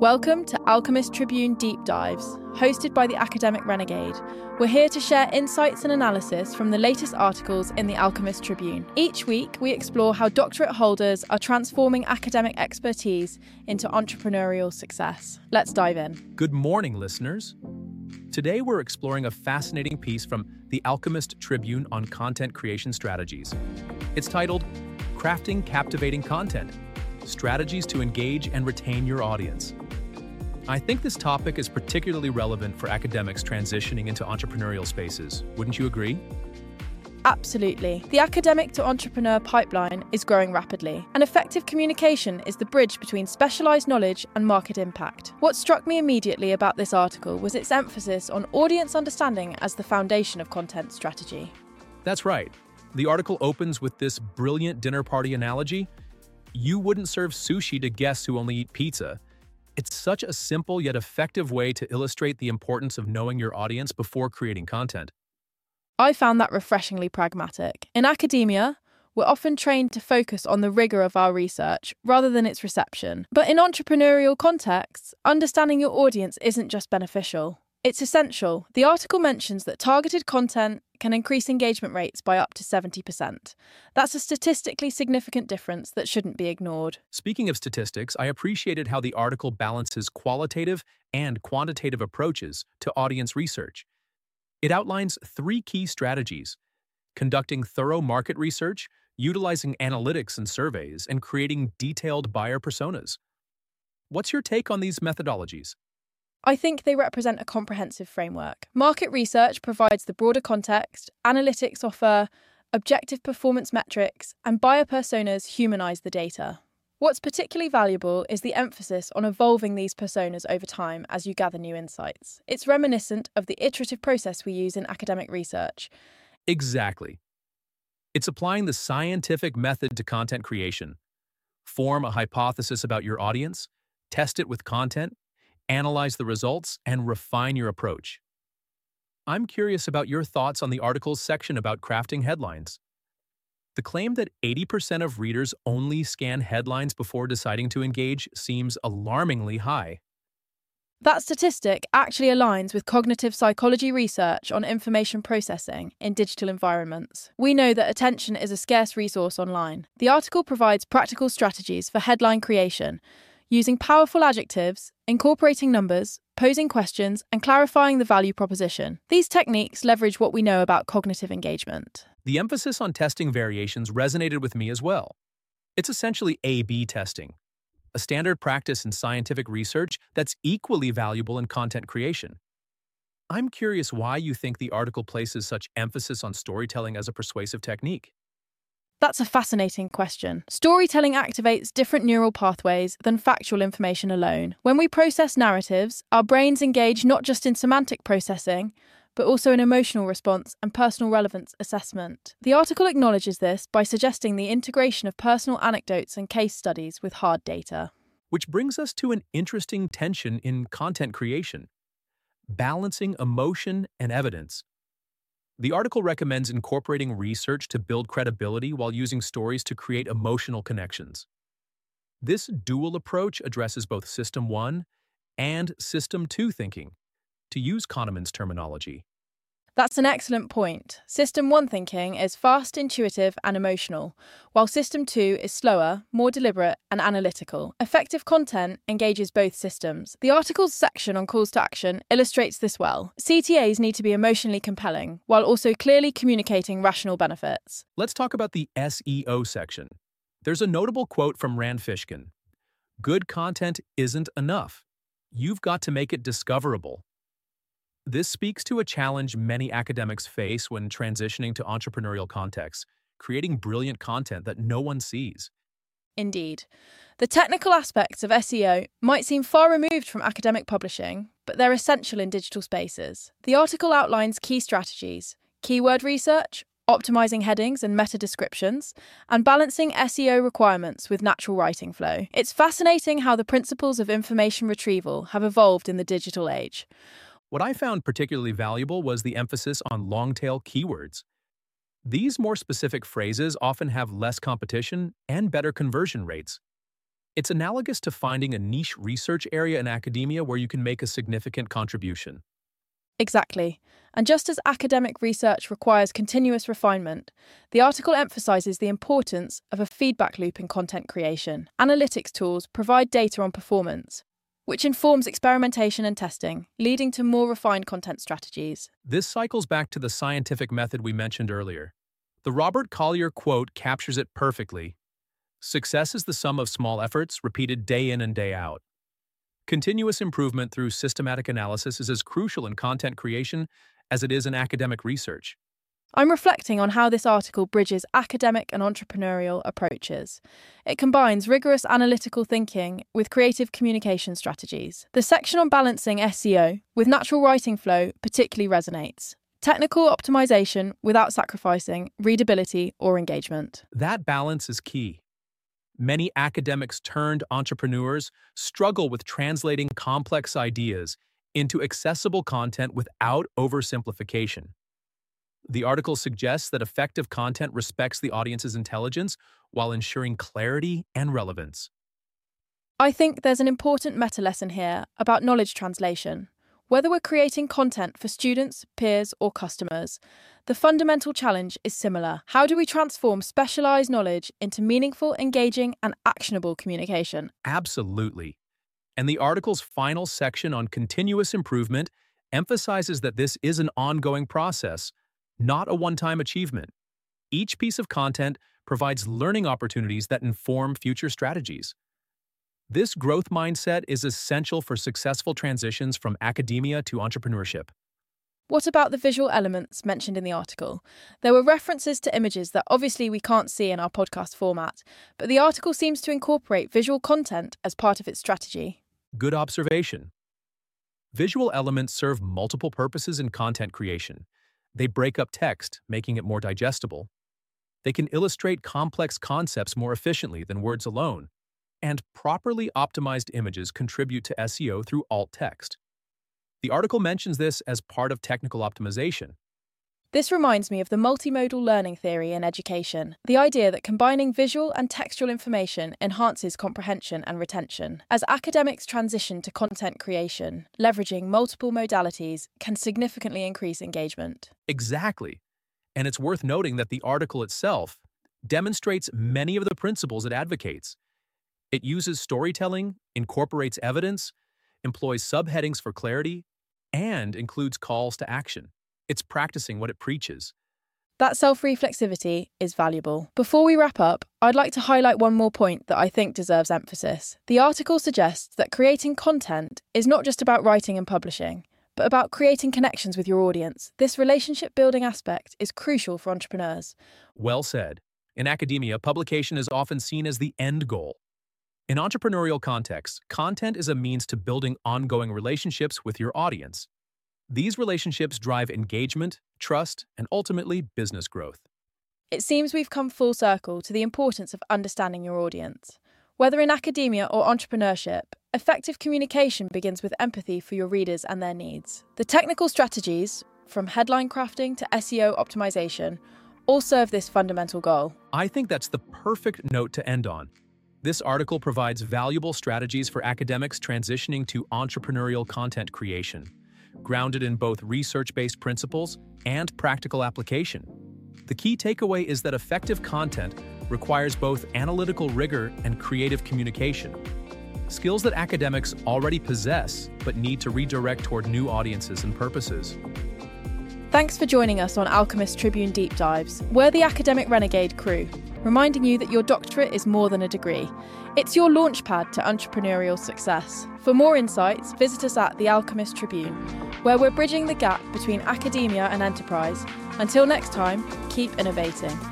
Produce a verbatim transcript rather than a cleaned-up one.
Welcome to Alchemist Tribune Deep Dives, hosted by the Academic Renegade. We're here to share insights and analysis from the latest articles in the Alchemist Tribune. Each week, we explore how doctorate holders are transforming academic expertise into entrepreneurial success. Let's dive in. Good morning, listeners. Today, we're exploring a fascinating piece from the Alchemist Tribune on content creation strategies. It's titled, Crafting Captivating Content: Strategies to Engage and Retain Your Audience. I think this topic is particularly relevant for academics transitioning into entrepreneurial spaces. Wouldn't you agree? Absolutely. The academic to entrepreneur pipeline is growing rapidly, and effective communication is the bridge between specialised knowledge and market impact. What struck me immediately about this article was its emphasis on audience understanding as the foundation of content strategy. That's right. The article opens with this brilliant dinner party analogy. You wouldn't serve sushi to guests who only eat pizza. It's such a simple yet effective way to illustrate the importance of knowing your audience before creating content. I found that refreshingly pragmatic. In academia, we're often trained to focus on the rigour of our research rather than its reception. But in entrepreneurial contexts, understanding your audience isn't just beneficial. It's essential. The article mentions that targeted content can increase engagement rates by up to seventy percent. That's a statistically significant difference that shouldn't be ignored. Speaking of statistics, I appreciated how the article balances qualitative and quantitative approaches to audience research. It outlines three key strategies: conducting thorough market research, utilizing analytics and surveys, and creating detailed buyer personas. What's your take on these methodologies? I think they represent a comprehensive framework. Market research provides the broader context, analytics offer objective performance metrics, and buyer personas humanise the data. What's particularly valuable is the emphasis on evolving these personas over time as you gather new insights. It's reminiscent of the iterative process we use in academic research. Exactly. It's applying the scientific method to content creation. Form a hypothesis about your audience, test it with content, analyze the results, and refine your approach. I'm curious about your thoughts on the article's section about crafting headlines. The claim that eighty percent of readers only scan headlines before deciding to engage seems alarmingly high. That statistic actually aligns with cognitive psychology research on information processing in digital environments. We know that attention is a scarce resource online. The article provides practical strategies for headline creation, using powerful adjectives, incorporating numbers, posing questions, and clarifying the value proposition. These techniques leverage what we know about cognitive engagement. The emphasis on testing variations resonated with me as well. It's essentially A B testing, a standard practice in scientific research that's equally valuable in content creation. I'm curious why you think the article places such emphasis on storytelling as a persuasive technique. That's a fascinating question. Storytelling activates different neural pathways than factual information alone. When we process narratives, our brains engage not just in semantic processing, but also in emotional response and personal relevance assessment. The article acknowledges this by suggesting the integration of personal anecdotes and case studies with hard data. Which brings us to an interesting tension in content creation: balancing emotion and evidence. The article recommends incorporating research to build credibility while using stories to create emotional connections. This dual approach addresses both System one and System two thinking, to use Kahneman's terminology. That's an excellent point. System one thinking is fast, intuitive, and emotional, while System two is slower, more deliberate, and analytical. Effective content engages both systems. The article's section on calls to action illustrates this well. C T As need to be emotionally compelling, while also clearly communicating rational benefits. Let's talk about the S E O section. There's a notable quote from Rand Fishkin: "Good content isn't enough. You've got to make it discoverable." This speaks to a challenge many academics face when transitioning to entrepreneurial contexts, creating brilliant content that no one sees. Indeed. The technical aspects of S E O might seem far removed from academic publishing, but they're essential in digital spaces. The article outlines key strategies: keyword research, optimizing headings and meta descriptions, and balancing S E O requirements with natural writing flow. It's fascinating how the principles of information retrieval have evolved in the digital age. What I found particularly valuable was the emphasis on long-tail keywords. These more specific phrases often have less competition and better conversion rates. It's analogous to finding a niche research area in academia where you can make a significant contribution. Exactly. And just as academic research requires continuous refinement, the article emphasises the importance of a feedback loop in content creation. Analytics tools provide data on performance, which informs experimentation and testing, leading to more refined content strategies. This cycles back to the scientific method we mentioned earlier. The Robert Collier quote captures it perfectly. Success is the sum of small efforts repeated day in and day out. Continuous improvement through systematic analysis is as crucial in content creation as it is in academic research. I'm reflecting on how this article bridges academic and entrepreneurial approaches. It combines rigorous analytical thinking with creative communication strategies. The section on balancing S E O with natural writing flow particularly resonates. Technical optimization without sacrificing readability or engagement. That balance is key. Many academics turned entrepreneurs struggle with translating complex ideas into accessible content without oversimplification. The article suggests that effective content respects the audience's intelligence while ensuring clarity and relevance. I think there's an important meta lesson here about knowledge translation. Whether we're creating content for students, peers, or customers, the fundamental challenge is similar. How do we transform specialised knowledge into meaningful, engaging, and actionable communication? Absolutely. And the article's final section on continuous improvement emphasizes that this is an ongoing process, not a one-time achievement. Each piece of content provides learning opportunities that inform future strategies. This growth mindset is essential for successful transitions from academia to entrepreneurship. What about the visual elements mentioned in the article? There were references to images that obviously we can't see in our podcast format, but the article seems to incorporate visual content as part of its strategy. Good observation. Visual elements serve multiple purposes in content creation. They break up text, making it more digestible. They can illustrate complex concepts more efficiently than words alone. And properly optimized images contribute to S E O through alt text. The article mentions this as part of technical optimization. This reminds me of the multimodal learning theory in education, the idea that combining visual and textual information enhances comprehension and retention. As academics transition to content creation, leveraging multiple modalities can significantly increase engagement. Exactly. And it's worth noting that the article itself demonstrates many of the principles it advocates. It uses storytelling, incorporates evidence, employs subheadings for clarity, and includes calls to action. It's practicing what it preaches. That self-reflexivity is valuable. Before we wrap up, I'd like to highlight one more point that I think deserves emphasis. The article suggests that creating content is not just about writing and publishing, but about creating connections with your audience. This relationship-building aspect is crucial for entrepreneurs. Well said. In academia, publication is often seen as the end goal. In entrepreneurial contexts, content is a means to building ongoing relationships with your audience. These relationships drive engagement, trust, and ultimately business growth. It seems we've come full circle to the importance of understanding your audience. Whether in academia or entrepreneurship, effective communication begins with empathy for your readers and their needs. The technical strategies, from headline crafting to S E O optimization, all serve this fundamental goal. I think that's the perfect note to end on. This article provides valuable strategies for academics transitioning to entrepreneurial content creation, grounded in both research-based principles and practical application. The key takeaway is that effective content requires both analytical rigor and creative communication, skills that academics already possess but need to redirect toward new audiences and purposes. Thanks for joining us on Alchemist Tribune Deep Dives. We're the Academic Renegade crew, reminding you that your doctorate is more than a degree. It's your launchpad to entrepreneurial success. For more insights, visit us at the Alchemist Tribune, where we're bridging the gap between academia and enterprise. Until next time, keep innovating.